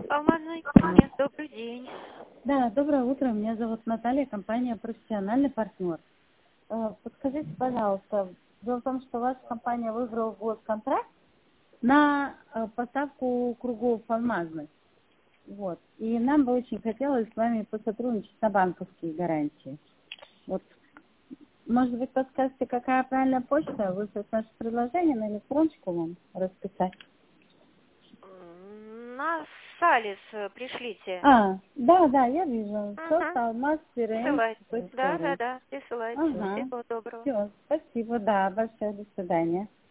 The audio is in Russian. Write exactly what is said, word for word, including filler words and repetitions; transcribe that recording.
Алмазный кузнец, добрый день. Да, доброе утро. Меня зовут Наталья, компания «Профессиональный партнер». Э, Подскажите, пожалуйста, дело в том, что ваша компания выиграла госконтракт на э, поставку кругов алмазных. Вот. И нам бы очень хотелось с вами посотрудничать на банковские гарантии. Вот. Может быть, подскажете, какая правильная почта? Выслать наше предложение на электроночку вам расписать? На Салис пришлите. А, да, да, я вижу. Ага. Алмаз Присылайте. Да, да, да, присылайте. Ага. Всего доброго. Все, спасибо, да, большое, до свидания.